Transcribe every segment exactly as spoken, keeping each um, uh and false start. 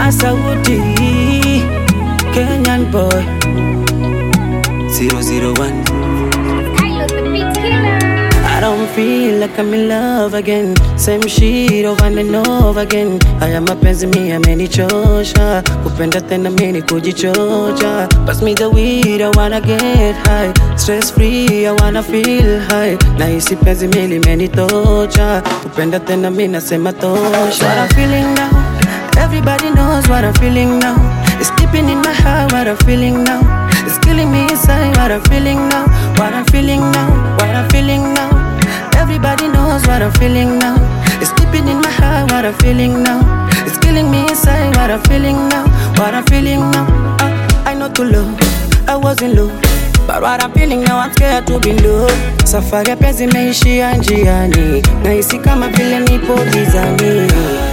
Masauti, Kenyan boy, zero zero one. I don't feel like I'm in love again. Same shit over and over again. Haya mapenzi mi yamenichosha, kupenda tena mimi kujichocha. Pass me the weed, I wanna get high. Stress free, I wanna feel high. Na hisi penzi mi limenitocha, kupenda tena mimi nasema tosha. What I'm feeling now, everybody knows what I'm feeling now. It's deeping in my heart, what I'm feeling now. It's killing me inside, what I'm feeling now. What I'm feeling now, what I'm feeling now. Everybody knows what I'm feeling now. It's deeping in my heart, what I'm feeling now. It's killing me inside, what I'm feeling now. What I'm feeling now. I, I know too low, I wasn't low, but what I'm feeling now, I'm scared to be low. Safari ya penzi imeishia njiani, nahisi kama vile nipo gizani.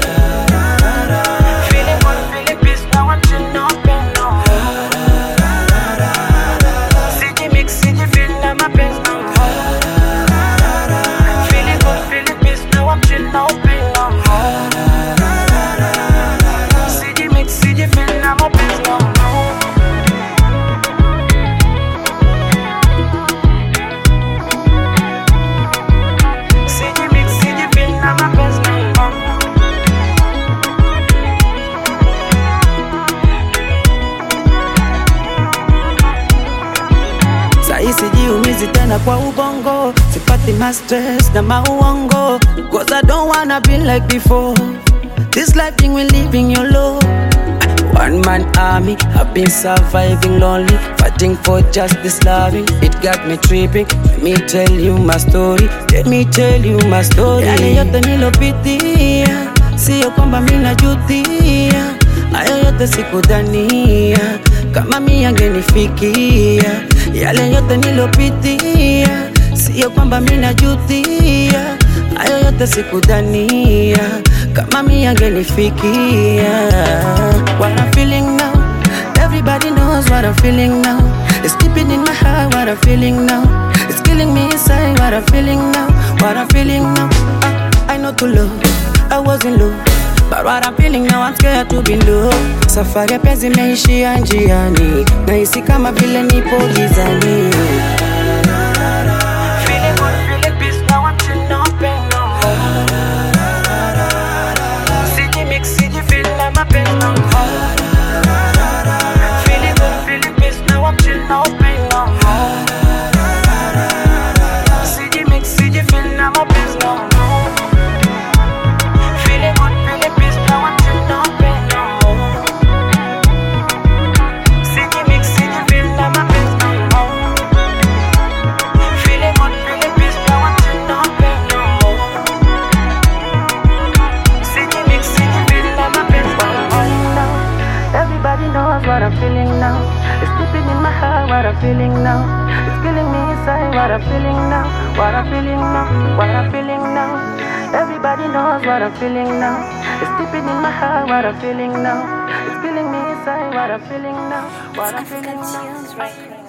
Sijiumizi tena kwa ubongo, sipati ma stress na mauongo, cause I don't wanna be like before. This life thing we living your low. One man army, I've been surviving lonely, fighting for justice, loving. It got me tripping. Let me tell you my story. Let me tell you my story. Yale yote nilopitia, sio kwamba mimi najutia. Hayo yote sikudhania kama mimi angenifikia. Yale yote nilopitia, sio kwamba mimi najutia. Hayo yote sikudhania kama mimi angenifikia. What I'm feeling now, everybody knows what I'm feeling now. It's deeping in my heart, what I'm feeling now. It's killing me inside, what I'm feeling now. What I'm feeling now. I, I know too low, I wasn't low, but what I'm feeling now, I'm scared to be low. Safari ya penzi imeishia njiani, nahisi kama vile nipo gizani. Feeling good, feeling peace, now I'm chilling up and no more. City mix, city feel like my pen no more. Feeling good, feeling peace, now I'm chilling up and no more. City mix, city feel like my pen no more. What I'm feeling now, it's deeping in my heart. What I'm feeling now, it's killing me inside. What I'm feeling now, what I'm feeling now, what I'm feeling now. Everybody knows what I'm feeling now. It's deeping in my heart. What I'm feeling now, it's killing me inside. What I'm feeling now, what I'm feeling now.